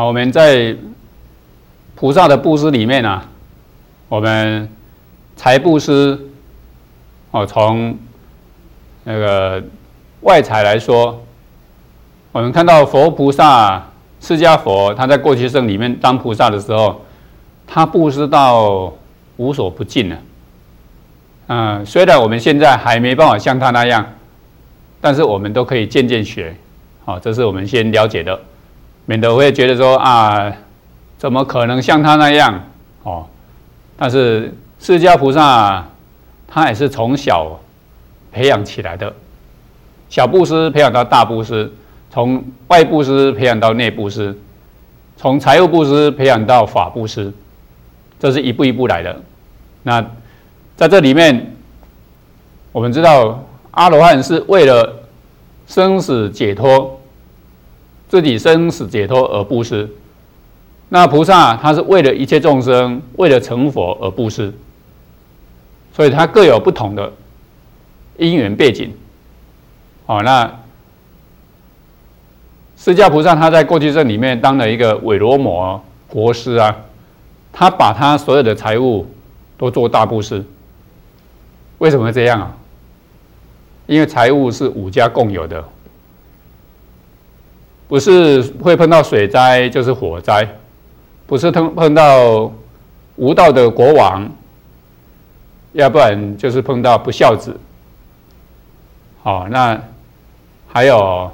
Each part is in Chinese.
我们在菩萨的布施里面啊，我们财布施，从那个外财来说，我们看到佛菩萨释迦佛他在过去生里面当菩萨的时候，他布施到无所不尽了。虽然我们现在还没办法像他那样，但是我们都可以渐渐学。这是我们先了解的，免得会觉得说怎么可能像他那样？但是释迦菩萨他也是从小培养起来的，小布施培养到大布施，从外布施培养到内布施，从财务布施培养到法布施，这是一步一步来的。那在这里面，我们知道阿罗汉是为了生死解脱，自己生死解脱而布施。那菩萨他是为了一切众生，为了成佛而布施，所以他各有不同的因缘背景。那释迦菩萨他在过去生里面当了一个韦罗摩国师啊，他把他所有的财物都做大布施。为什么这样啊？因为财物是五家共有的，不是会碰到水灾就是火灾，不是碰到无道的国王，要不然就是碰到不孝子。那还有，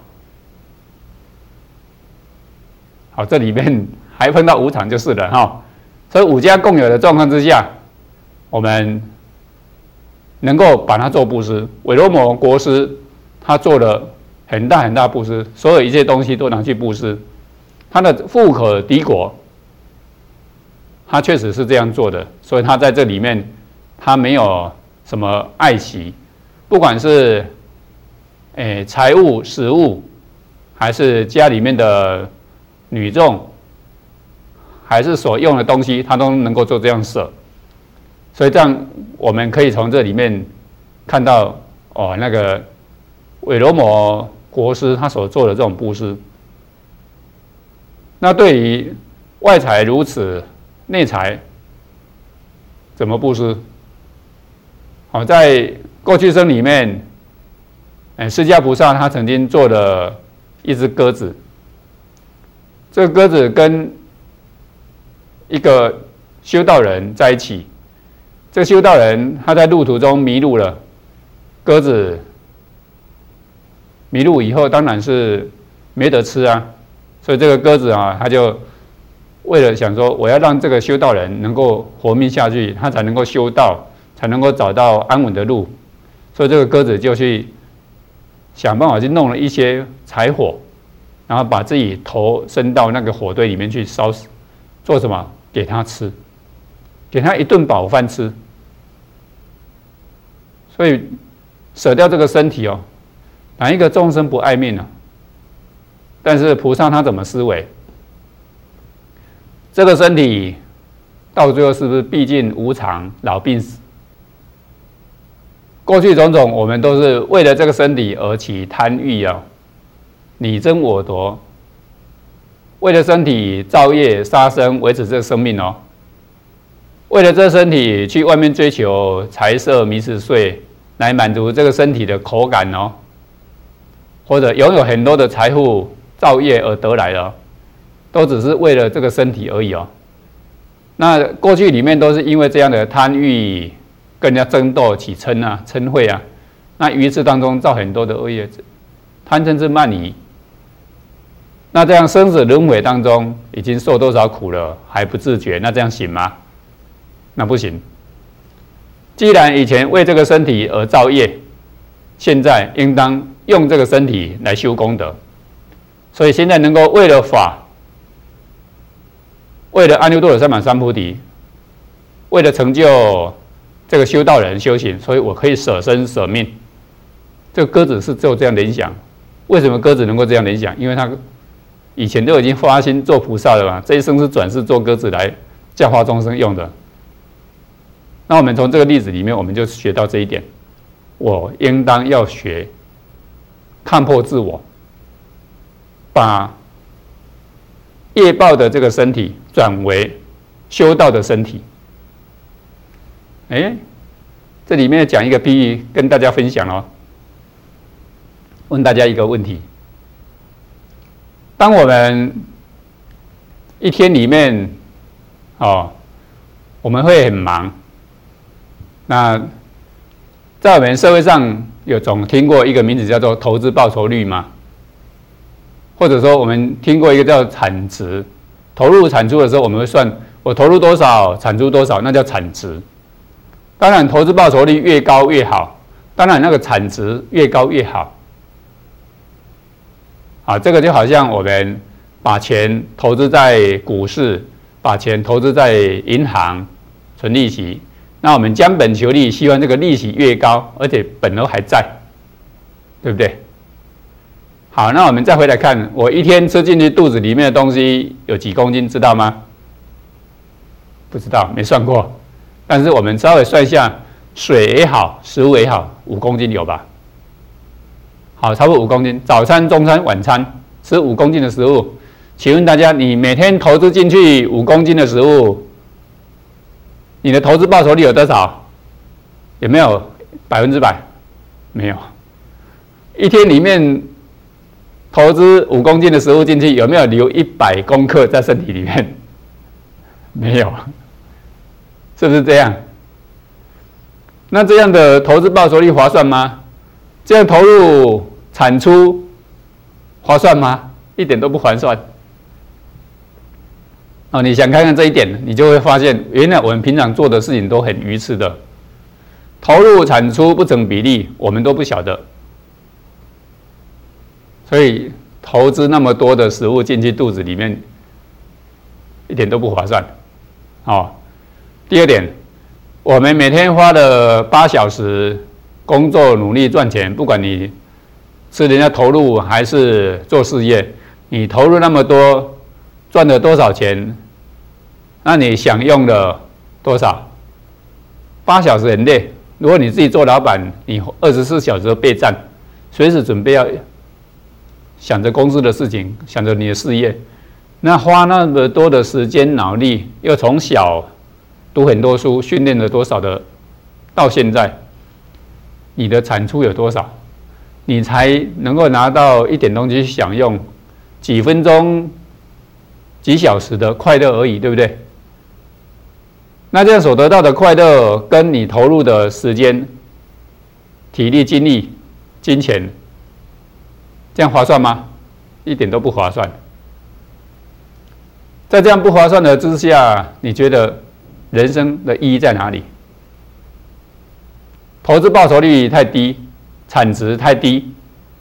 这里面还碰到无常就是了所以五家共有的状况之下，我们能够把它做布施。韦罗摩国师他做了很大很大布施，所有一切东西都拿去布施。他的富可敌国，他确实是这样做的，所以他在这里面他没有什么爱惜，不管是财物、食物，还是家里面的女众，还是所用的东西，他都能够做这样舍。所以这样我们可以从这里面看到那个韦罗摩国师他所做的这种布施。那对于外财如此，内财怎么布施？在过去生里面，释迦菩萨他曾经做了一只鸽子，这个鸽子跟一个修道人在一起。这个修道人他在路途中迷路了，鸽子迷路以后当然是没得吃啊，所以这个鸽子他就为了想说我要让这个修道人能够活命下去，他才能够修道，才能够找到安稳的路，所以这个鸽子就去想办法去弄了一些柴火，然后把自己头伸到那个火堆里面去烧死，做什么？给他吃，给他一顿饱饭吃。所以舍掉这个身体哪一个众生不爱命呢？但是菩萨他怎么思维？这个身体到最后是不是毕竟无常，老病死？过去种种我们都是为了这个身体而起贪欲你争我夺，为了身体造业杀生，维持这个生命为了这身体去外面追求财色名食睡，来满足这个身体的口感或者拥有很多的财富造业而得来的都只是为了这个身体而已那过去里面都是因为这样的贪欲跟人家争斗起嗔恚那于此当中造很多的恶业，贪嗔痴慢疑。那这样生死轮回当中已经受多少苦了还不自觉，那这样行吗？那不行。既然以前为这个身体而造业，现在应当用这个身体来修功德。所以现在能够为了法，为了阿耨多罗三藐三菩提，为了成就这个修道人修行，所以我可以舍身舍命。这个鸽子是只有这样联想。为什么鸽子能够这样联想？因为它以前都已经发心做菩萨了嘛，这一生是转世做鸽子来教化众生用的。那我们从这个例子里面，我们就学到这一点：我应当要学看破自我，把业报的这个身体转为修道的身体。这里面讲一个比喻跟大家分享哦。问大家一个问题：当我们一天里面我们会很忙。那在我们社会上有总听过一个名字叫做投资报酬率吗？或者说我们听过一个叫产值，投入产出的时候，我们会算我投入多少，产出多少，那叫产值。当然，投资报酬率越高越好，当然那个产值越高越好。这个就好像我们把钱投资在股市，把钱投资在银行存利息，那我们将本求利，希望这个利息越高，而且本额还在，对不对？好，那我们再回来看，我一天吃进去肚子里面的东西有几公斤，知道吗？不知道，没算过。但是我们稍微算一下，水也好，食物也好，5公斤有吧？好，差不多5公斤。早餐、中餐、晚餐吃5公斤的食物，请问大家，你每天投资进去5公斤的食物，你的投资报酬率有多少？有没有100%？没有。一天里面投资5公斤的食物进去，有没有留100公克在身体里面？没有，是不是这样？那这样的投资报酬率划算吗？这样投入产出划算吗？一点都不划算。你想看看这一点，你就会发现，原来我们平常做的事情都很愚痴的，投入产出不成比例，我们都不晓得。所以投资那么多的食物进去肚子里面，一点都不划算。第二点，我们每天花了8小时工作努力赚钱，不管你是人家投入还是做事业，你投入那么多，赚了多少钱？那你享用了多少？8小时很累。如果你自己做老板，你24小时都备战，随时准备要想着公司的事情，想着你的事业，那花那么多的时间脑力，又从小读很多书，训练了多少的，到现在，你的产出有多少？你才能够拿到一点东西享用，几分钟、几小时的快乐而已，对不对？那这样所得到的快乐，跟你投入的时间、体力、精力、金钱，这样划算吗？一点都不划算。在这样不划算的之下，你觉得人生的意义在哪里？投资报酬率太低，产值太低。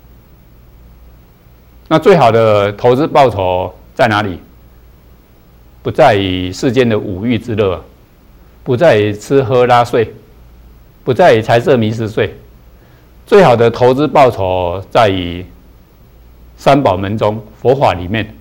那最好的投资报酬在哪里？不在于世间的五欲之乐，不在于吃喝拉睡，不在于财色名食睡。最好的投资报酬在于三宝门中佛法里面，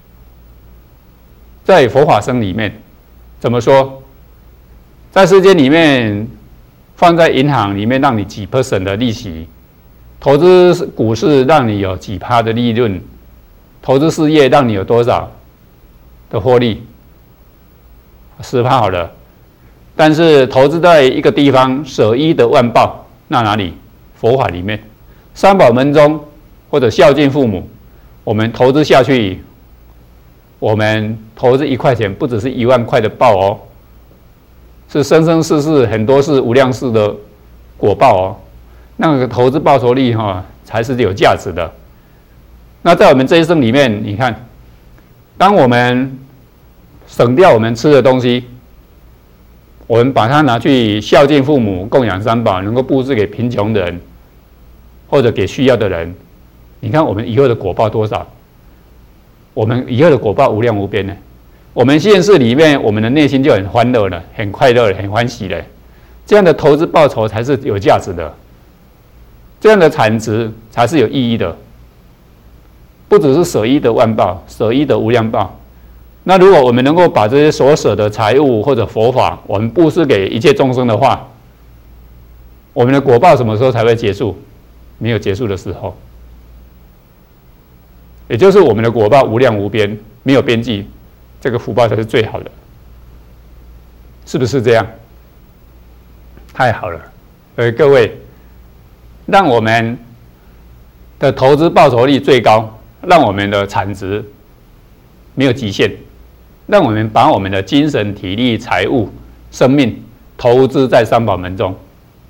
在佛法僧里面。怎么说？在世间里面，放在银行里面让你几%的利息，投资股市让你有几%的利润，投资事业让你有多少的获利？10%好了。但是投资在一个地方，舍一得万报，那哪里？佛法里面，三宝门中或者孝敬父母，我们投资下去，我们投资1块钱，不只是1万块的报哦，是生生世世很多是无量世的果报哦。那个投资报酬率才是有价值的。那在我们这一生里面，你看，当我们省掉我们吃的东西，我们把它拿去孝敬父母、供养三宝，能够布施给贫穷的人，或者给需要的人，你看我们以后的果报多少？我们以后的果报无量无边呢。我们现世里面，我们的内心就很欢乐了，很快乐了，很欢喜了。这样的投资报酬才是有价值的，这样的产值才是有意义的。不只是舍一得万报，舍一得无量报。那如果我们能够把这些所舍的财物或者佛法，我们布施给一切众生的话，我们的果报什么时候才会结束？没有结束的时候。 也就是我们的果报无量无边，没有边际，这个福报才是最好的，是不是这样？太好了，所以各位，让我们的投资报酬率最高，让我们的产值没有极限，让我们把我们的精神、体力、财物、生命投资在三宝门中，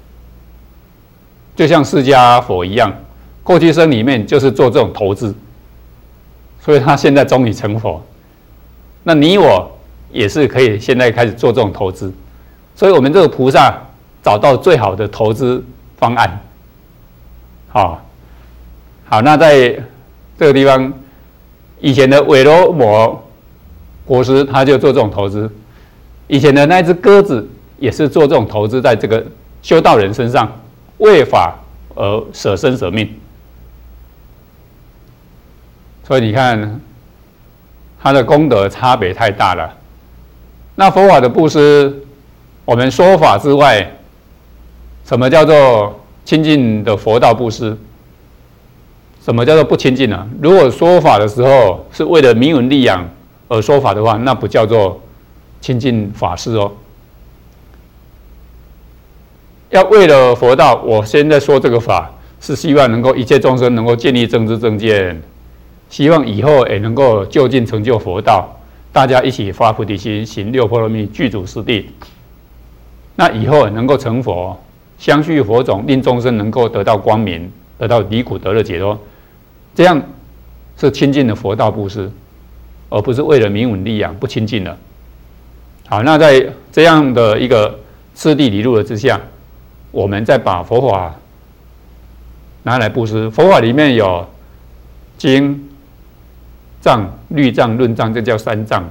就像释迦佛一样，过去生里面就是做这种投资，所以他现在终于成佛。那你我也是可以现在开始做这种投资，所以我们这个菩萨找到最好的投资方案。好，那在这个地方，以前的韦罗摩国师他就做这种投资，以前的那只鸽子也是做这种投资在这个修道人身上，为法而舍生舍命。所以你看，他的功德差别太大了。那佛法的布施，我们说法之外，什么叫做亲近的佛道布施？什么叫做不亲近呢？如果说法的时候是为了名闻利养而说法的话，那不叫做亲近法师哦。要为了佛道，我现在说这个法，是希望能够一切众生能够建立正知正见，希望以后也能够就近成就佛道，大家一起发菩提心，行六波罗蜜，具足四谛。那以后能够成佛，相续佛种，令众生能够得到光明，得到离苦得乐解脱，这样是亲近的佛道布施，而不是为了名闻利养不亲近了。好，那在这样的一个次第理路的之下，我们再把佛法拿来布施。佛法里面有经藏、律藏、论藏，这叫三藏。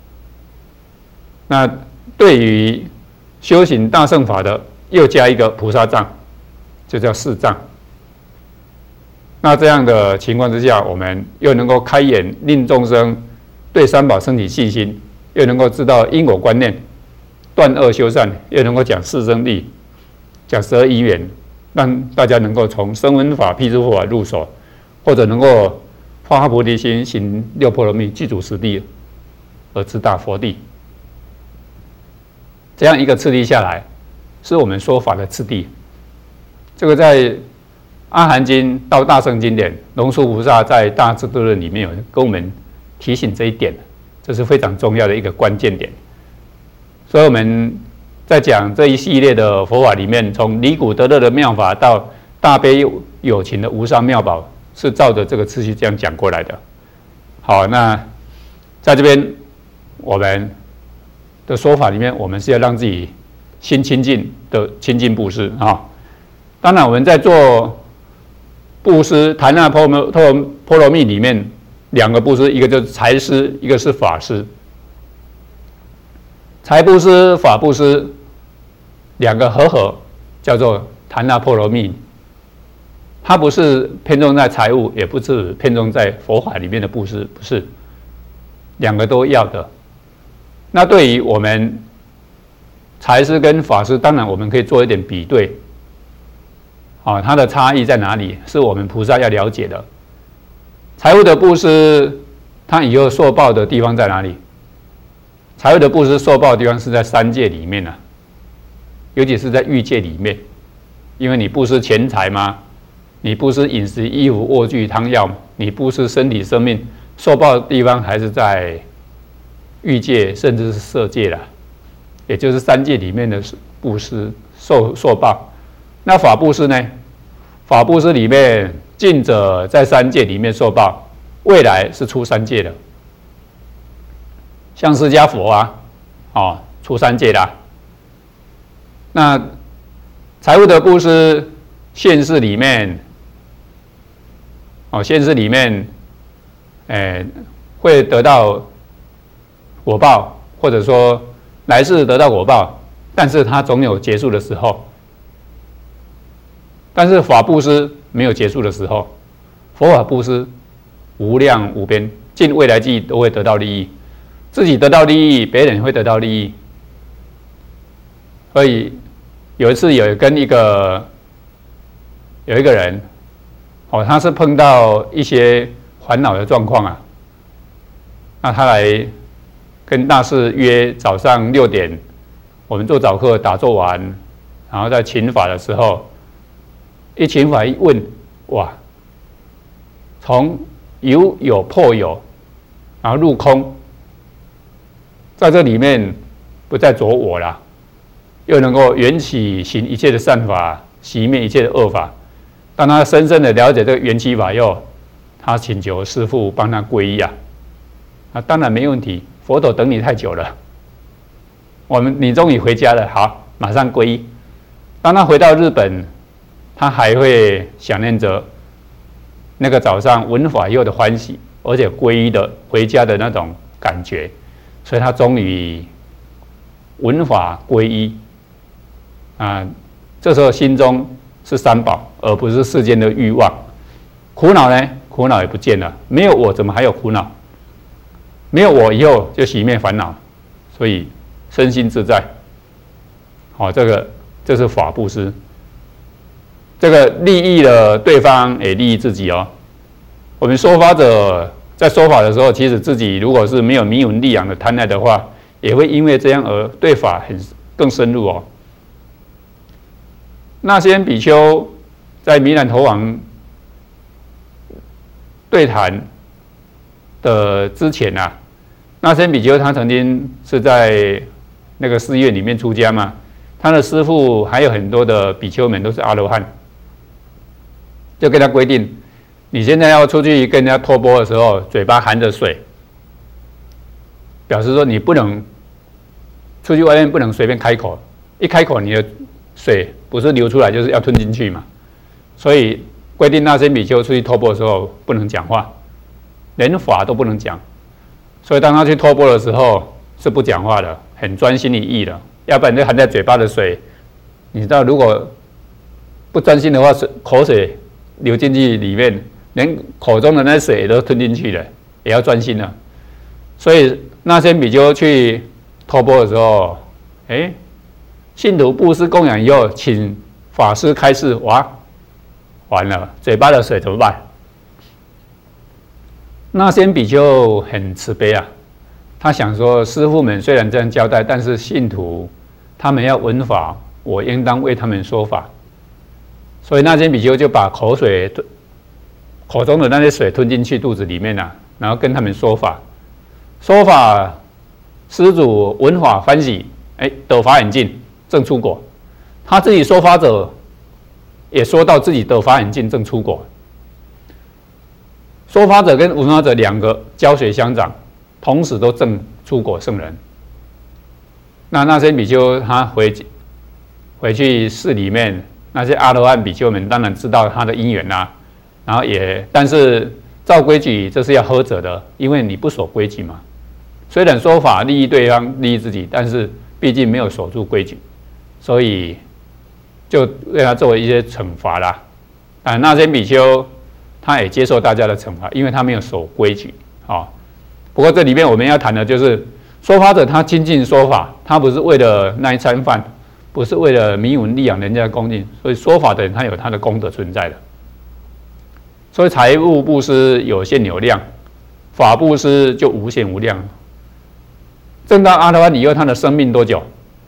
那对于修行大乘法的，又加一个菩萨藏，就叫四藏。那这样的情况之下，我们又能够开眼，令众生对三宝升起信心，又能够知道因果观念，断恶修善，又能够讲四生谛，讲12因缘，让大家能够从声闻法、辟支佛法入手，或者能够发菩提心，行六波罗蜜，具足四谛，而直达佛地。这样一个次第下来，是我们说法的次第。这个在阿含经到大乘经典，龙树菩萨在大智度论里面有跟我们提醒这一点，这是非常重要的一个关键点。所以我们在讲这一系列的佛法里面，从离苦得乐的妙法到大悲有情的无上妙宝，是照着这个次序这样讲过来的。好，那在这边我们的说法里面，我们是要让自己心亲近的亲近布施啊。当然，我们在做布施檀那波罗蜜里面，两个布施，一个就是财施，一个是法施。财布施、法布施两个合叫做檀那波罗蜜。它不是偏重在财物，也不是偏重在佛法里面的布施，不是，两个都要的。那对于我们财施跟法施，当然我们可以做一点比对，它的差异在哪里？是我们菩萨要了解的。财物的布施，它以后受报的地方在哪里？财物的布施受报的地方是在三界里面啊，尤其是在欲界里面，因为你布施钱财嘛，你布施饮食、衣服、卧具、汤药，你布施身体、生命，受报的地方还是在欲界，甚至是色界啦，也就是三界里面的布施受报。那法布施呢？法布施里面，近者在三界里面受报，未来是出三界的。像释迦佛啊，出三界啦。那财物的布施，现世里面，现世里面，会得到果报，或者说来世得到果报，但是它总有结束的时候。但是法布施没有结束的时候，佛法布施无量无边，尽未来际都会得到利益，自己得到利益，别人也会得到利益。所以有一次有一个人，他是碰到一些烦恼的状况啊，那他来跟大士约早上6点，我们做早课打坐完，然后在请法的时候，一请法一问，哇，从有破有，然后入空，在这里面不再着我了，又能够缘起行一切的善法，熄灭一切的恶法。当他深深的了解这个缘起法以后，他请求师父帮他皈依啊，当然没问题，佛陀等你太久了，你终于回家了，好，马上皈依。当他回到日本，他还会想念着那个早上闻法以后的欢喜，而且皈依的回家的那种感觉，所以他终于闻法皈依啊。这时候心中是三宝，而不是世间的欲望。苦恼呢？苦恼也不见了，没有我怎么还有苦恼？没有我以后就熄灭烦恼，所以身心自在。好，这是法布施，这个利益了对方，也利益自己哦。我们说法者在说法的时候，其实自己如果是没有名闻利养的贪爱的话，也会因为这样而对法更深入哦。那些比丘在弥兰头王对谈的之前啊，那些比丘他曾经是在那个寺院里面出家嘛，他的师父还有很多的比丘们都是阿罗汉，就跟他规定，你现在要出去跟人家托钵的时候，嘴巴含着水，表示说你不能出去外面不能随便开口，一开口你的水不是流出来就是要吞进去嘛，所以规定那些比丘出去托钵的时候不能讲话，连法都不能讲。所以当他去托钵的时候是不讲话的，很专心一意的，要不然就含在嘴巴的水，你知道如果不专心的话，口水流进去里面，连口中的那水都吞进去了，也要专心了。所以那些比丘去托钵的时候，信徒布施供养以后，请法师开示，哇，完了，嘴巴的水怎么办？那些比丘很慈悲啊，他想说，师父们虽然这样交代，但是信徒他们要闻法，我应当为他们说法。所以那些比丘就把口中的那些水吞进去肚子里面啊，然后跟他们说法。说法，施主闻法欢喜，得法很尽，正出果。他自己说法者也说到自己得法很尽，正出果。说法者跟闻法者两个胶水相长，同时都正出果圣人。那些比丘他回去寺里面，那些阿罗汉比丘们当然知道他的因缘啦，然后但是照规矩这是要喝者的，因为你不守规矩嘛。虽然说法利益对方利益自己，但是毕竟没有守住规矩，所以就为他作为一些惩罚啦。那些比丘他也接受大家的惩罚，因为他没有守规矩啊。不过这里面我们要谈的就是说法者他精进说法，他不是为了那一餐饭，不是为了名闻利养人家的恭敬，所以说法的人他有他的功德存在的。所以财物布施有限有量，法布施就无限无量。证到阿罗汉以后，他的生命多久？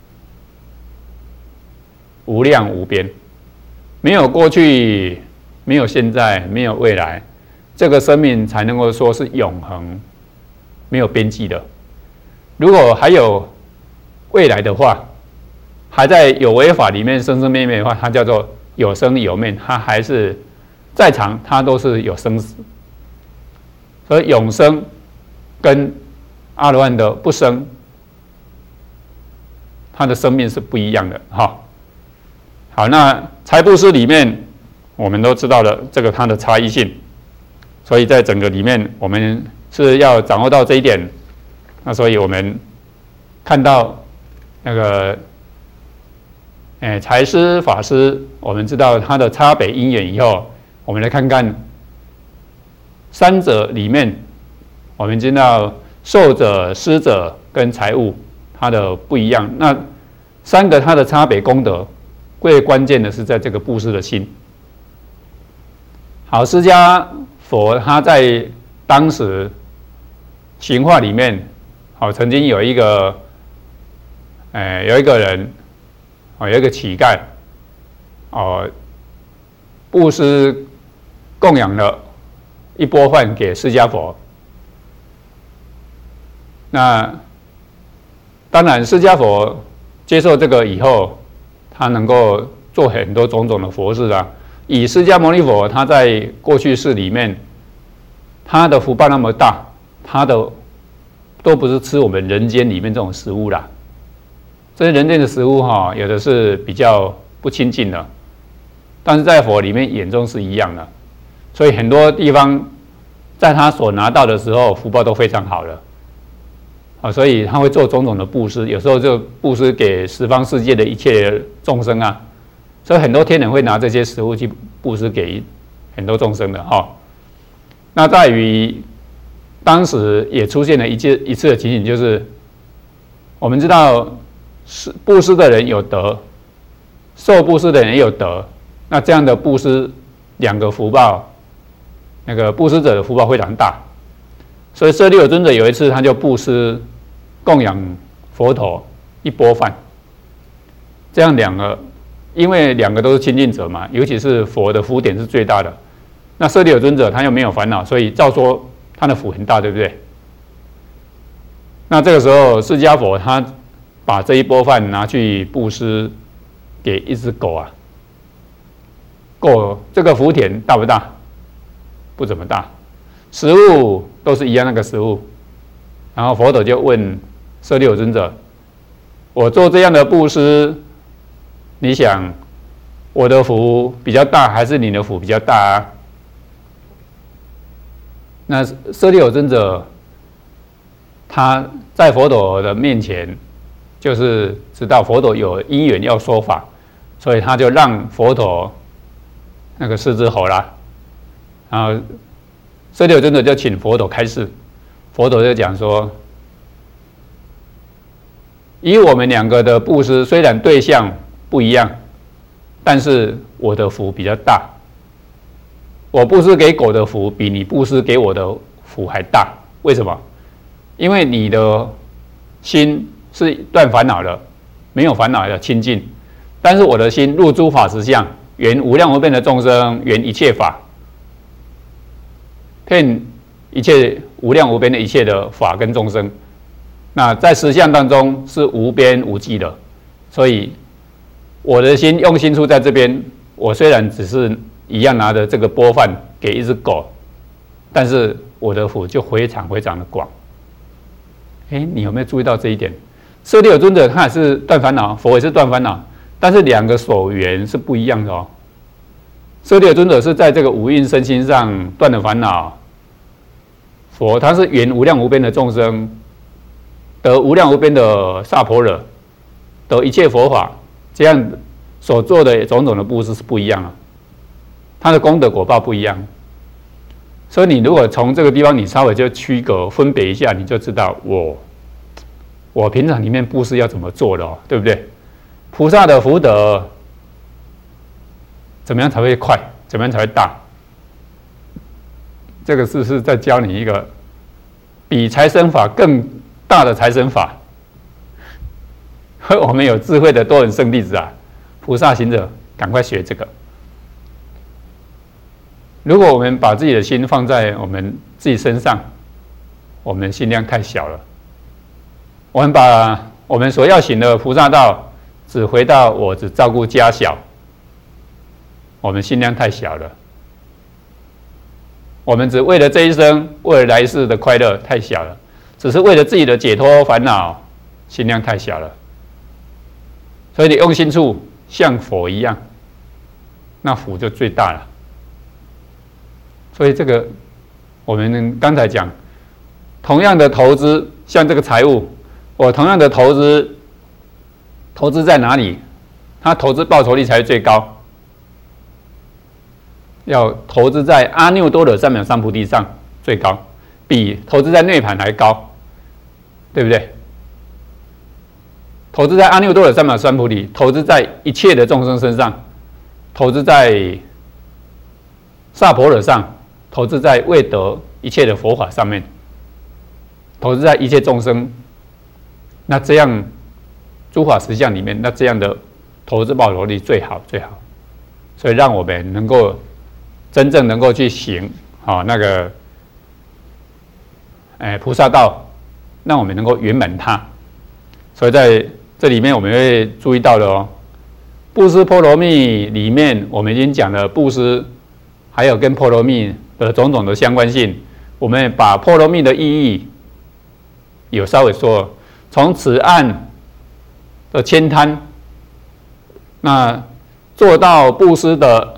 无量无边，没有过去，没有现在，没有未来，这个生命才能够说是永恒，没有边际的。如果还有未来的话，还在有为法里面生生灭灭的话，它叫做有生有灭，它还是再长，它都是有生死。所以永生跟阿罗汉的不生，他的生命是不一样的哈。好，那财布施里面我们都知道了这个它的差异性，所以在整个里面我们是要掌握到这一点。那所以我们看到那个财施法施，我们知道它的差别因缘以后，我们来看看三者里面，我们知道受者、施者跟财物它的不一样。那三个它的差别功德，最关键的是在这个布施的心。好，释迦佛他在当时刑法里面，曾经有一个人，有一个乞丐，布施供养了一钵饭给释迦佛。那当然，释迦佛接受这个以后，他能够做很多种种的佛事啊。以释迦牟尼佛他在过去世里面，他的福报那么大，他的都不是吃我们人间里面这种食物啦。这些人间的食物有的是比较不亲近的，但是在佛里面眼中是一样的，所以很多地方在他所拿到的时候，福报都非常好了。所以他会做种种的布施，有时候就布施给十方世界的一切众生啊。所以很多天人会拿这些食物去布施给很多众生的那在于当时也出现了一次的情形，就是我们知道布施的人有德，受布施的人也有德，那这样的布施两个福报，那个布施者的福报非常大。所以舍利弗尊者有一次他就布施供养佛陀一钵饭，这样因为两个都是亲近者嘛，尤其是佛的福点是最大的。那舍利弗尊者他又没有烦恼，所以照说他的福很大，对不对？那这个时候释迦佛他把这一钵饭拿去布施给一只狗啊，狗这个福田大不大？不怎么大，食物都是一样那个食物。然后佛陀就问舍利弗尊者：我做这样的布施，你想我的福比较大，还是你的福比较大啊？那舍利弗尊者他在佛陀的面前，就是知道佛陀有因缘要说法，所以他就让佛陀那个狮子吼啦，然后舍利弗尊者就请佛陀开示，佛陀就讲说：以我们两个的布施，虽然对象不一样，但是我的福比较大。我布施给狗的福比你布施给我的福还大，为什么？因为你的心是断烦恼的，没有烦恼的清净，但是我的心入诸法实相，圆无量无边的众生，圆一切法，遍一切无量无边的一切的法跟众生。那在实相当中是无边无际的，所以我的心用心处在这边，我虽然只是一样拿着这个钵饭给一只狗，但是我的福就非常非常的广。你有没有注意到这一点？舍利弗尊者他也是断烦恼，佛也是断烦恼，但是两个所缘是不一样的哦。舍利弗尊者是在这个五蕴身心上断了烦恼，佛他是圆无量无边的众生，得无量无边的萨婆诃，得一切佛法，这样所做的种种的布施是不一样的，他的功德果报不一样。所以你如果从这个地方你稍微就区隔分别一下，你就知道我平常里面布施要怎么做的对不对？菩萨的福德怎么样才会快，怎么样才会大？这个是在教你一个比财神法更大的财神法。我们有智慧的多人圣弟子啊，菩萨行者，赶快学这个。如果我们把自己的心放在我们自己身上，我们心量太小了。我们把我们所要行的菩萨道只回到我只照顾家小，我们心量太小了。我们只为了这一生，为了来世的快乐太小了，只是为了自己的解脱烦恼，心量太小了。所以你用心处像佛一样，那福就最大了。所以这个我们刚才讲，同样的投资，像这个财务，我同样的投资在哪里？它投资报酬率才是最高。要投资在阿耨多罗三藐三菩提上最高，比投资在涅槃还高，对不对？投资在阿耨多罗三藐三菩提，投资在一切的众生身上，投资在萨婆诃上，投资在未得一切的佛法上面，投资在一切众生，那这样诸法实相里面，那这样的投资报酬率最好最好。所以让我们能够真正能够去行那个菩萨道，让我们能够圆满它。所以在这里面我们会注意到的布施波罗蜜里面我们已经讲了布施，还有跟波罗蜜的种种的相关性。我们把波罗蜜的意义有稍微说，从此岸的悭贪，那做到布施的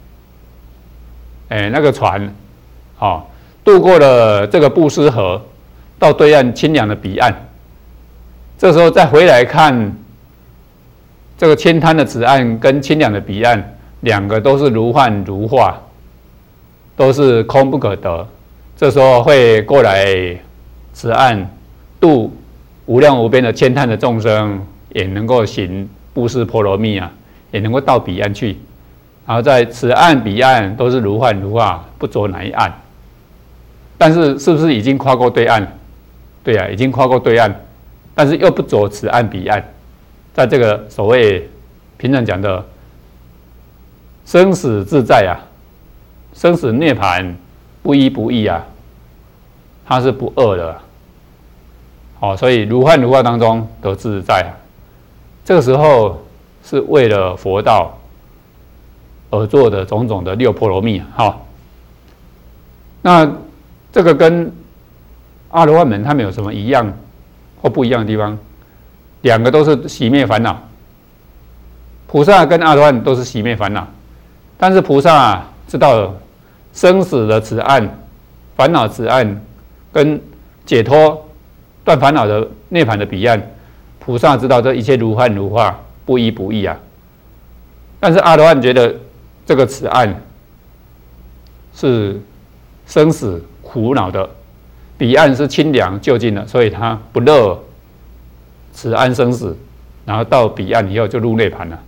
那个船渡过了这个布施河，到对岸清凉的彼岸。这时候再回来看这个悭贪的此岸跟清凉的彼岸，两个都是如幻如化，都是空不可得。这时候会过来此岸度无量无边的悭贪的众生，也能够行布施波罗蜜也能够到彼岸去。然后在此岸彼岸都是如幻如化，不着哪一岸。但是是不是已经跨过对岸？对已经跨过对岸，但是又不着此岸彼岸。在这个所谓平常讲的生死自在生死涅槃不依不异它是不二的所以如幻如化当中得自在这个时候是为了佛道而做的种种的六波罗蜜那这个跟阿罗汉们他们有什么一样或不一样的地方？两个都是熄灭烦恼，菩萨跟阿罗汉都是熄灭烦恼，但是菩萨知道生死的此岸、烦恼此岸跟解脱断烦恼的涅槃的彼岸，菩萨知道这一切如幻如化，不依不异但是阿罗汉觉得这个此岸是生死苦恼的，彼岸是清凉就近的，所以他不乐此岸生死，然后到彼岸以后就入涅槃了。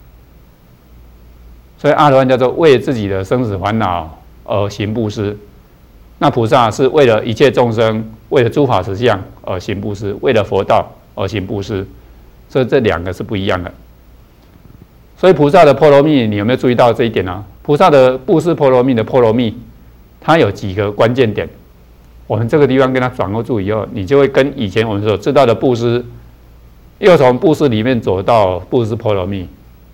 所以阿罗汉叫做为自己的生死烦恼而行布施，那菩萨是为了一切众生，为了诸法实相而行布施，为了佛道而行布施，所以这两个是不一样的。所以菩萨的波罗蜜，你有没有注意到这一点呢？菩萨的布施波罗蜜的波罗蜜，它有几个关键点，我们这个地方跟它掌握住以后，你就会跟以前我们所知道的布施，又从布施里面走到布施波罗蜜。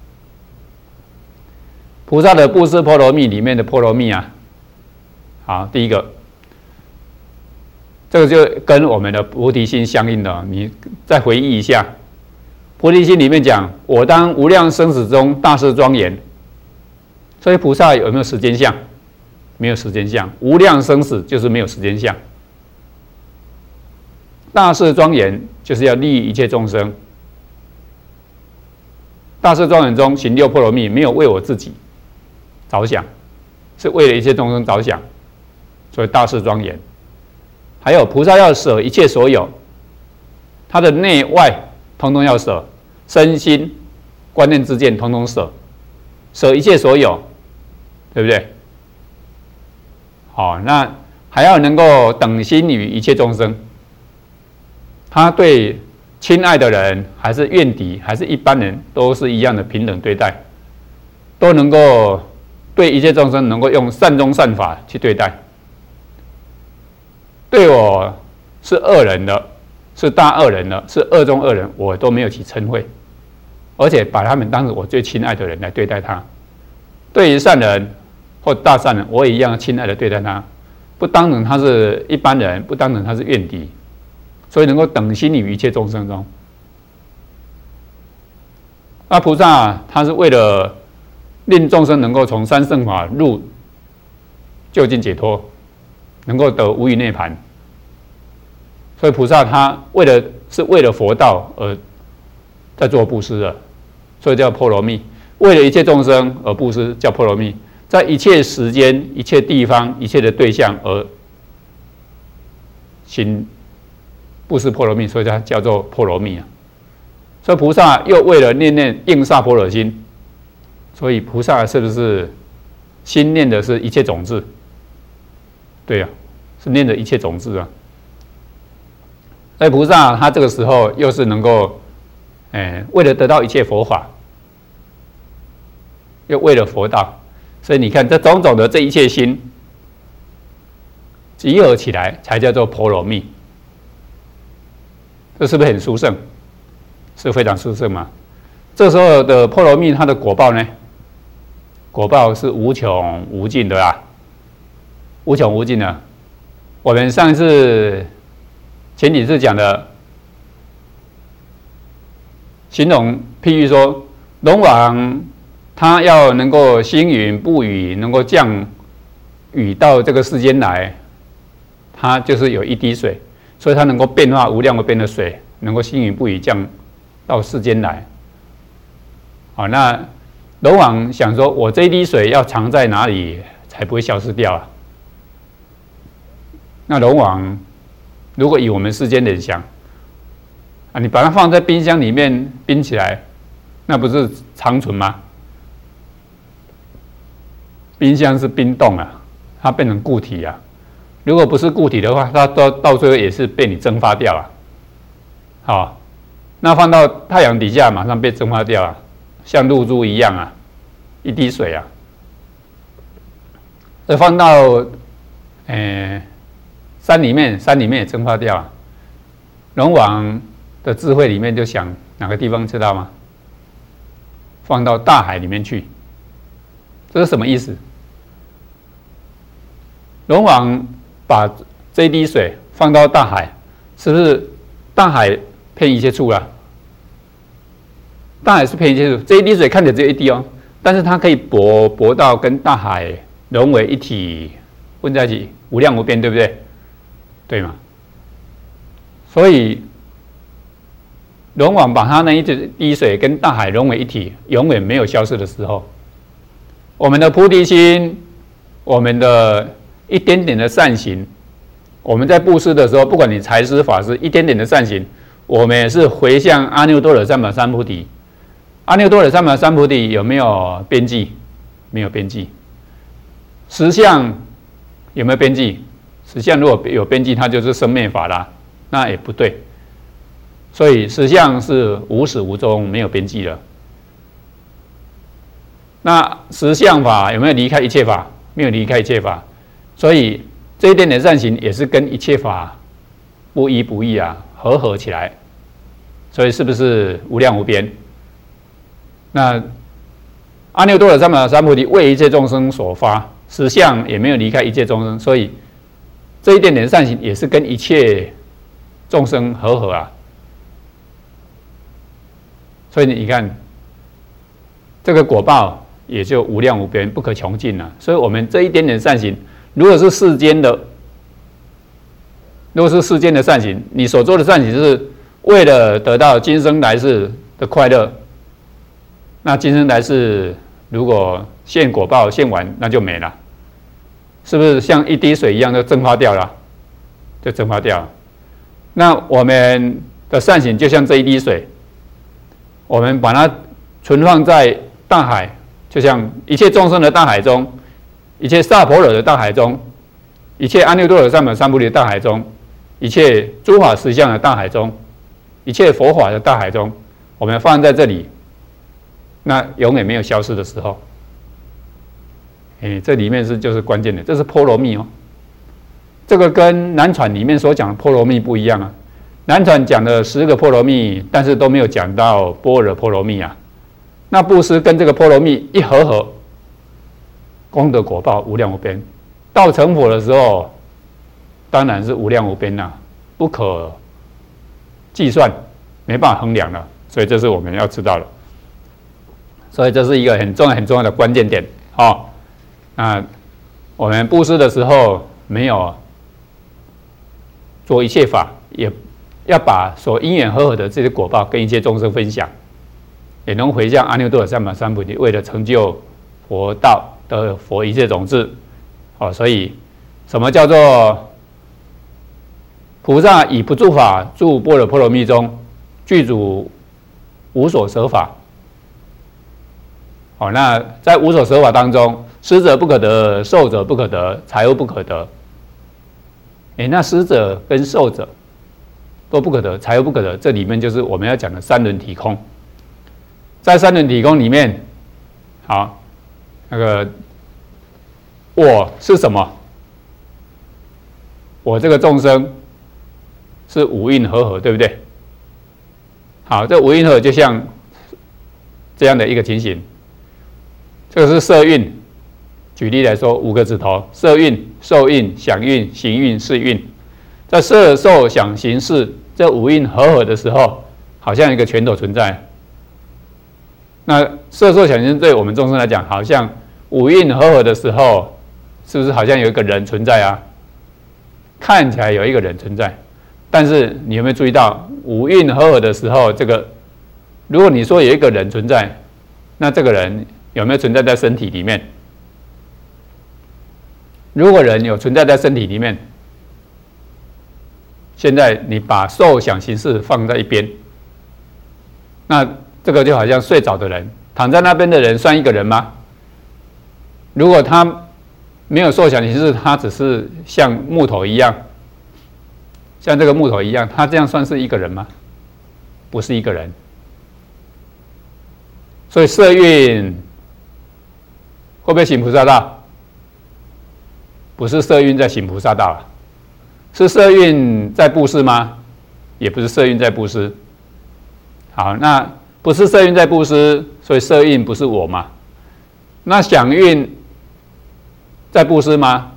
菩萨的布施波罗蜜里面的波罗蜜好，第一个，这个就跟我们的菩提心相应的，你再回忆一下，菩提心里面讲，我当无量生死中大事庄严。所以菩萨有没有时间相？没有时间相，无量生死就是没有时间相。大事庄严就是要利益一切众生。大事庄严中行六波罗蜜，没有为我自己着想，是为了一切众生着想，所以大事庄严。还有菩萨要舍一切所有，他的内外通通要舍，身心观念之见通通舍，舍一切所有，对不对？好，那还要能够等心于一切众生，他对亲爱的人还是怨敌还是一般人都是一样的平等对待，都能够对一切众生能够用善终善法去对待。对我是恶人的，是大恶人的，是恶中恶人，我都没有起嗔恚，而且把他们当成我最亲爱的人来对待他。对于善人或大善人，我也一样亲爱的对待他，不当成他是一般人，不当成他是怨敌，所以能够等心于一切众生中。那菩萨他是为了令众生能够从三乘法入究竟解脱，能够得无余涅槃，所以菩萨他是为了佛道而在做布施的，所以叫波罗蜜。为了一切众生而布施叫波罗蜜，在一切时间、一切地方、一切的对象而行布施波罗蜜，所以它叫做波罗蜜所以菩萨又为了念念应萨婆罗心，所以菩萨是不是心念的是一切种子？对是念着一切种子啊。所以菩萨他这个时候又是能够，为了得到一切佛法，又为了佛道，所以你看这种种的这一切心集合起来，才叫做波罗蜜。这是不是很殊胜？是非常殊胜嘛？这时候的波罗蜜，它的果报呢？果报是无穷无尽的啦，无穷无尽的。我们上次前几次讲的，形容譬喻说，龙王他要能够星云布雨，能够降雨到这个世间来，它就是有一滴水，所以它能够变化无量无边的水，能够星云布雨降到世间来。好，那龙王想说，我这一滴水要藏在哪里才不会消失掉啊？那龙王如果以我们世间人想啊，你把它放在冰箱里面冰起来，那不是长存吗？冰箱是冰冻啊，它变成固体啊。如果不是固体的话，它到最后也是被你蒸发掉了。好，那放到太阳底下，马上被蒸发掉了，像露珠一样啊，一滴水啊。再放到山里面也蒸发掉了。龙王的智慧里面就想哪个地方知道吗？放到大海里面去。这是什么意思？龙王把这一滴水放到大海，是不是大海骗一切处了？大海是骗一切处，这一滴水看起来只有一滴哦，但是它可以薄到跟大海融为一体，混在一起，无量无边，对不对？对吗？所以龙王把它那一滴水跟大海融为一体，永远没有消失的时候。我们的菩提心，我们的一点点的善行，我们在布施的时候，不管你财施法施，一点点的善行，我们也是回向阿耨多罗三藐三菩提。阿耨多罗三藐三菩提有没有边际？没有边际。实相有没有边际？实相如果有边际，它就是生灭法啦，那也不对。所以实相是无始无终，没有边际的。那实相法有没有离开一切法？没有离开一切法。所以这一点点善行也是跟一切法不依不异啊，合起来。所以是不是无量无边？那阿耨多罗三藐三菩提为一切众生所发，实相也没有离开一切众生，所以这一点点善行也是跟一切众生合啊。所以你看，这个果报也就无量无边，不可穷尽了。所以我们这一点点善行，如果是世间的善行，你所做的善行是为了得到今生来世的快乐，那今生来世如果现果报现完，那就没了，是不是像一滴水一样就蒸发掉了？就蒸发掉了。那我们的善行就像这一滴水，我们把它存放在大海，就像一切众生的大海中，一切萨婆诃的大海中，一切阿耨多罗三藐三菩提的大海中，一切诸法实相的大海中，一切佛法的大海中，我们放在这里，那永远没有消失的时候。这里面就是关键的，这是波罗蜜哦。这个跟南传里面所讲的波罗蜜不一样啊。南传讲的10个波罗蜜，但是都没有讲到般若波罗蜜啊。那布施跟这个波罗蜜一合，功德果报无量无边。到成佛的时候，当然是无量无边啦，不可计算，没办法衡量了。所以这是我们要知道的。所以这是一个很重要的关键点哦。那我们布施的时候没有做一切法，也要把所因缘和合的这些果报跟一切众生分享，也能回向阿耨多罗三藐三菩提，为了成就佛道得佛一切种子。所以什么叫做菩萨以不住法住般若波罗蜜中，具足无所舍法。那在无所舍法当中，施者不可得，受者不可得，财物不可得。 那施者跟受者都不可得，财又不可得，这里面就是我们要讲的三轮体空。在三轮体空里面，好，那个我是什么？我这个众生是五蕴和合，对不对？好，这五蕴和合就像这样的一个情形。这个是色蕴，举例来说，5个指头：色蕴、受蕴、想蕴、行蕴、识蕴。在色、受、想、行、识这五蕴和合的时候，好像一个拳头存在。那色、受、想、行对我们众生来讲，好像五蕴和合的时候，是不是好像有一个人存在啊？看起来有一个人存在，但是你有没有注意到，五蕴和合的时候，这个如果你说有一个人存在，那这个人有没有存在在身体里面？如果人有存在在身体里面，现在你把受想行识放在一边，那这个就好像睡着的人，躺在那边的人算一个人吗？如果他没有受想行识，他只是像木头一样，像这个木头一样，他这样算是一个人吗？不是一个人。所以色蕴会不会行菩萨道？不是色蕴在行菩萨道啊，是色蕴在布施吗？也不是色蕴在布施。好，那不是色蕴在布施，所以色蕴不是我嘛？那想蕴在布施吗？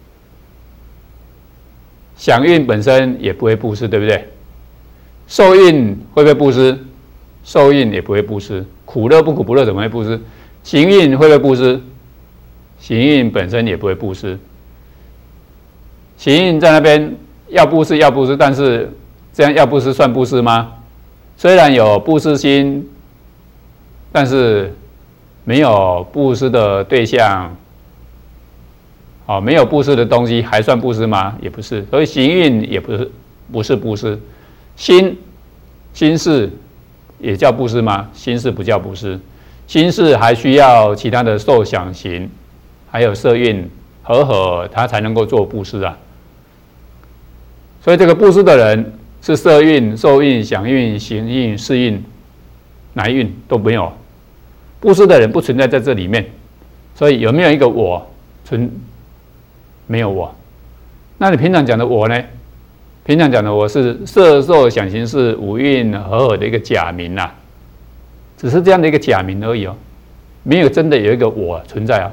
想蕴本身也不会布施，对不对？受蕴会不会布施？受蕴也不会布施。苦乐不苦不乐怎么会布施？行蕴会不会布施？行蕴本身也不会布施。行蕴在那边要布施要布施，但是这样要布施算布施吗？虽然有布施心，但是没有布施的对象，没有布施的东西还算布施吗？也不是。所以行蕴也不是布施。心事也叫布施吗？心事不叫布施。心事还需要其他的受想行，还有色蕴和合，他才能够做布施啊。所以这个布施的人是色蕴、受蕴、想蕴、行蕴、识蕴，哪一蕴都没有。布施的人不存在在这里面，所以有没有一个我没有我。那你平常讲的我呢？平常讲的我是色、受、想、行、识五蕴和合的一个假名啊，只是这样的一个假名而已哦，没有真的有一个我存在啊。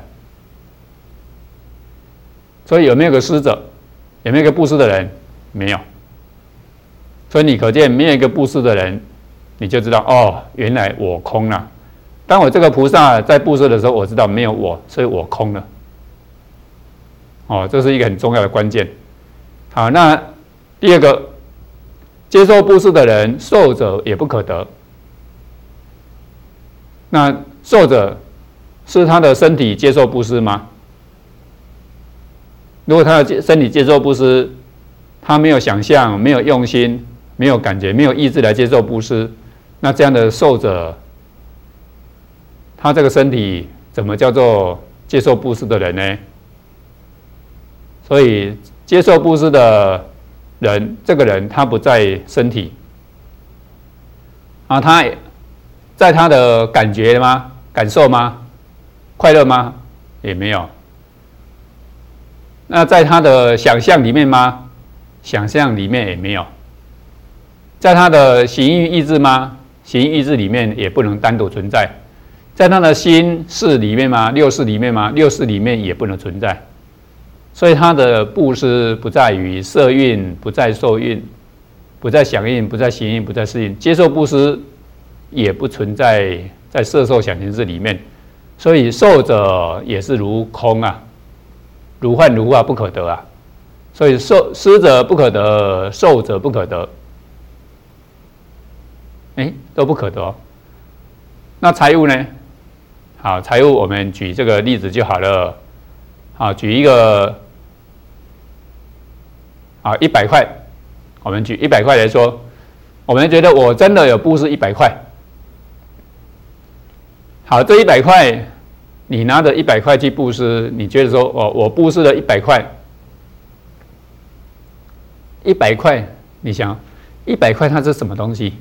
所以有没有个施者？有没有一个布施的人？没有。所以你可见没有一个布施的人，你就知道哦，原来我空了。当我这个菩萨在布施的时候，我知道没有我，所以我空了。这是一个很重要的关键。好，那第二个，接受布施的人，受者也不可得。那受者是他的身体接受布施吗？如果他的身体接受布施，他没有想象，没有用心，没有感觉，没有意志来接受布施，那这样的受者，他这个身体怎么叫做接受布施的人呢？所以接受布施的人，这个人他不在身体啊，他在他的感觉吗？感受吗？快乐吗？也没有。那在他的想象里面吗？想象里面也没有。在他的行欲意志吗？行欲意志里面也不能单独存在。在他的心识里面吗？六识里面吗？六识里面也不能存在。所以他的布施不在于色蕴，不在受蕴，不在想蕴，不在行蕴，不在识蕴。接受布施也不存在在色受想行识里面。所以受者也是如空啊，如幻如化，不可得啊。所以施者不可得，受者不可得，都不可得哦。那财物呢？好，财物我们举这个例子就好了。好，举一个100块，我们举100块来说，我们觉得我真的有布施100块。好，这100块，你拿着100块去布施，你觉得说，我布施了100块， 100块，你想100块它是什么东西？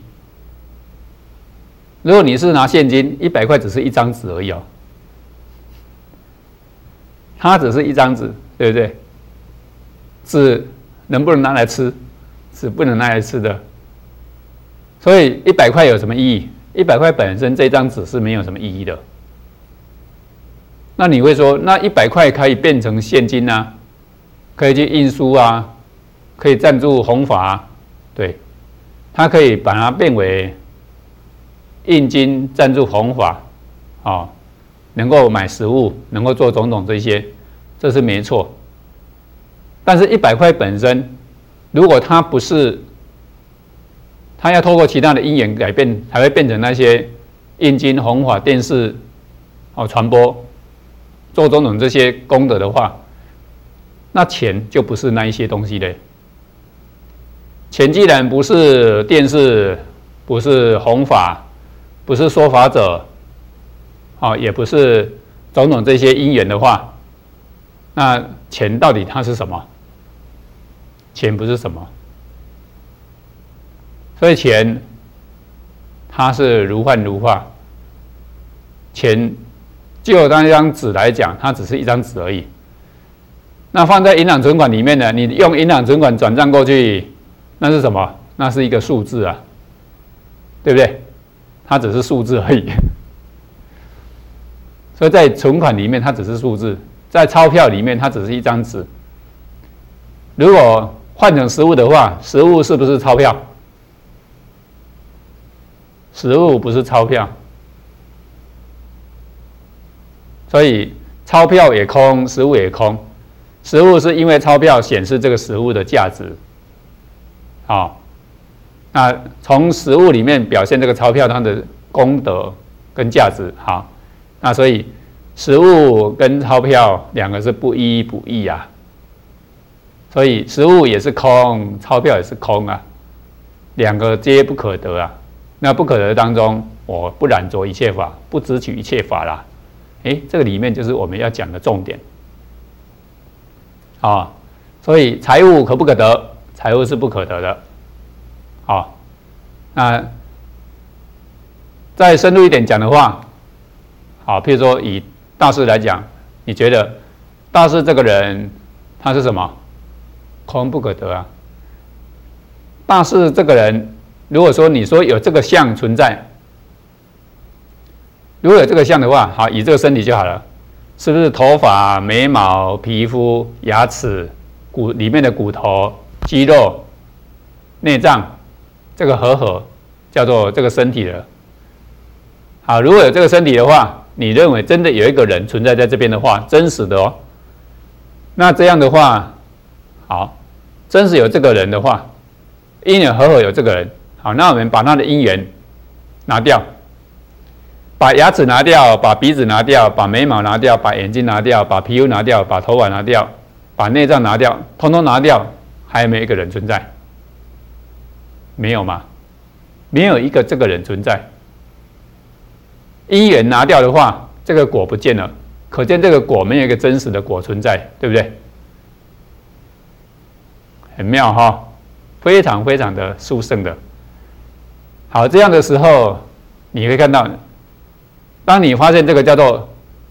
如果你是拿现金，100块只是一张纸而已哦，它只是一张纸，对不对？纸能不能拿来吃？纸不能拿来吃的。所以100块有什么意义？100块本身这张纸是没有什么意义的。那你会说，那100块可以变成现金啊，可以去印书啊，可以赞助弘法啊，对，它可以把它变为印金赞助弘法，哦，能够买食物，能够做种种这些，这是没错。但是100块本身，如果它不是，它要透过其他的因缘改变，才会变成那些印金、弘法、电视、传播，做种种这些功德的话，那钱就不是那一些东西嘞。钱既然不是电视，不是弘法，不是说法者，也不是种种这些因缘的话，那钱到底它是什么？钱不是什么，所以钱它是如幻如化。钱就那张纸来讲，它只是一张纸而已。那放在银行存款里面呢？你用银行存款转账过去，那是什么？那是一个数字啊，对不对？它只是数字而已。所以在存款里面，它只是数字；在钞票里面，它只是一张纸。如果换成实物的话，实物是不是钞票？实物不是钞票，所以钞票也空，实物也空。实物是因为钞票显示这个实物的价值，那从实物里面表现这个钞票它的功德跟价值，好，那所以实物跟钞票两个是不一不异啊。所以实物也是空，钞票也是空啊，两个皆不可得啊。那不可得当中，我不染着一切法，不执取一切法啦。这个里面就是我们要讲的重点所以财物可不可得？财物是不可得的。那再深入一点讲的话，譬如说以大师来讲，你觉得大师这个人他是什么？空不可得啊。大师这个人，如果说你说有这个相存在，如果有这个相的话，好，以这个身体就好了，是不是头发、眉毛、皮肤、牙齿、骨里面的骨头、肌肉、内脏，这个合叫做这个身体了。好，如果有这个身体的话，你认为真的有一个人存在在这边的话，真实的哦，那这样的话，好，真实有这个人的话，因缘合有这个人，好，那我们把他的因缘拿掉，把牙齿拿掉，把鼻子拿掉，把眉毛拿掉，把眼睛拿掉，把皮肤拿掉，把头发拿掉，把内脏拿掉，通通拿掉，还有没有一个人存在？没有嘛？没有一个这个人存在。因缘拿掉的话，这个果不见了，可见这个果没有一个真实的果存在，对不对？很妙哈，非常非常的殊胜的。好，这样的时候，你会看到，当你发现这个叫做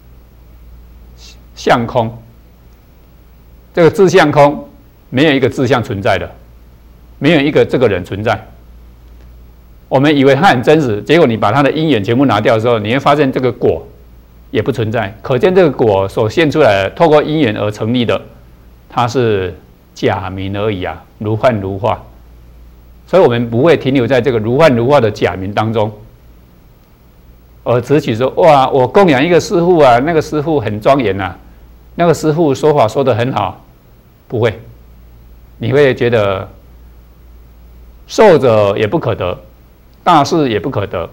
相空，这个自相空，没有一个自相存在的，没有一个这个人存在。我们以为它很真实，结果你把它的因缘全部拿掉的时候，你会发现这个果也不存在。可见这个果所现出来的，透过因缘而成立的，它是假名而已啊，如幻如化。所以我们不会停留在这个如幻如化的假名当中，而只取说哇，我供养一个师父啊，那个师父很庄严啊，那个师父说法说得很好，不会，你会觉得受者也不可得，大事也不可得，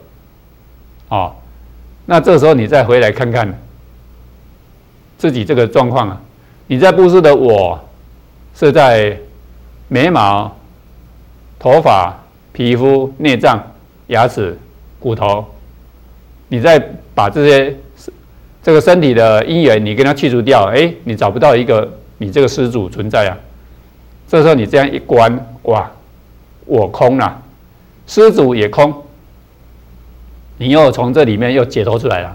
那这时候你再回来看看自己这个状况啊，你在布施的我是在眉毛、头发、皮肤、内脏、牙齿、骨头，你再把这个身体的因缘，你跟它去除掉，你找不到一个你这个施主存在啊。 这时候你这样一观，哇，我空了，施主也空，你又从这里面又解脱出来了。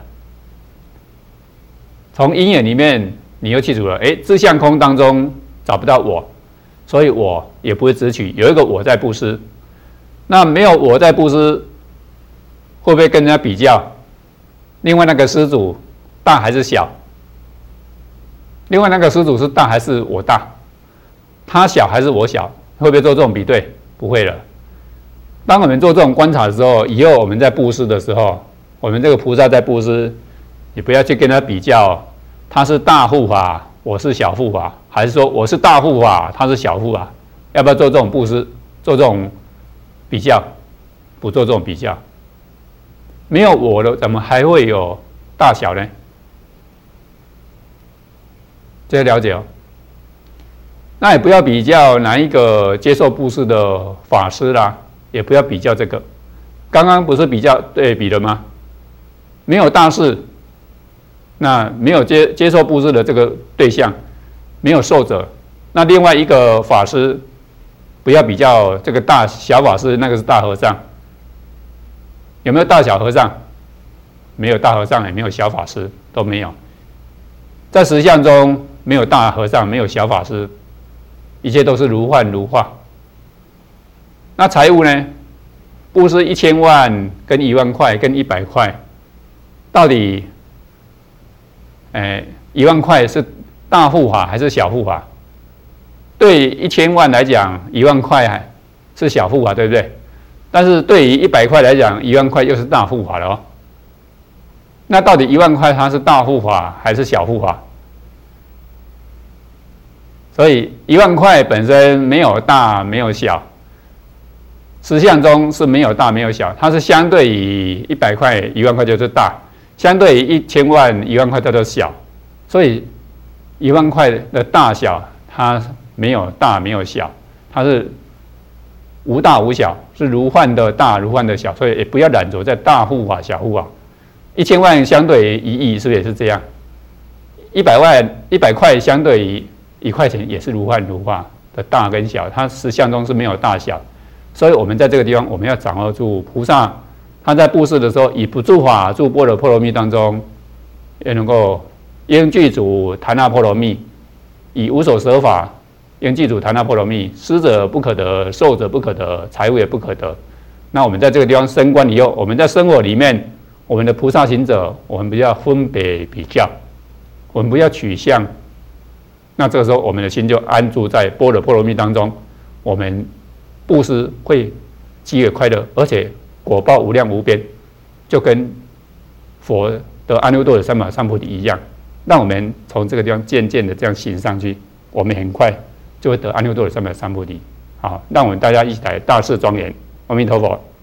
从因缘里面，你又记住了，自相空当中找不到我，所以我也不会执取，有一个我在布施。那没有我在布施，会不会跟人家比较？另外那个施主大还是小？另外那个施主是大还是我大？他小还是我小？会不会做这种比对？不会了。当我们做这种观察的时候，以后我们在布施的时候，我们这个菩萨在布施，你不要去跟他比较，他是大护法，我是小护法，还是说我是大护法，他是小护法？要不要做这种布施？做这种比较？不做这种比较。没有我了，怎么还会有大小呢？这个了解哦。那也不要比较哪一个接受布施的法师啦，也不要比较这个。刚刚不是比较对比了吗？没有大事，那没有接受布施的这个对象，没有受者。那另外一个法师，不要比较这个大小法师，那个是大和尚。有没有大小和尚？没有大和尚，也没有小法师，都没有。在实相中，没有大和尚，没有小法师，一切都是如幻如化。那财物呢？布施1000万、跟1万块、跟100块，到底，1万块是大护法还是小护法？对1000万来讲，1万块是小护法，对不对？但是对于100块来讲，1万块又是大护法了哦。那到底1万块它是大护法还是小护法？所以1万块本身没有大没有小，实相中是没有大没有小，它是相对于100块1万块就是大，相对于1000万1万块它就小。所以1万块的大小它没有大没有小，它是无大无小，是如幻的大如幻的小，所以也不要染着在大护法小护法。1000万相对于1亿，是不是也是这样？100块相对于1块钱也是如幻如化的大跟小，它实相中是没有大小。所以我们在这个地方，我们要掌握住菩萨他在布施的时候，以不住法住般若波罗蜜当中，也能够应具足檀那波罗蜜，以无所舍法应具足檀那波罗蜜，施者不可得，受者不可得，财物也不可得。那我们在这个地方升观以后，我们在生活里面，我们的菩萨行者，我们不要分别比较，我们不要取向。那这个时候，我们的心就安住在般若波罗蜜当中，我们布施会极为快乐，而且果报无量无边，就跟佛的阿耨多罗三藐三菩提一样。让我们从这个地方渐渐的这样行上去，我们很快就会得阿耨多罗三藐三菩提。好，让我们大家一起来大事庄严。阿弥陀佛。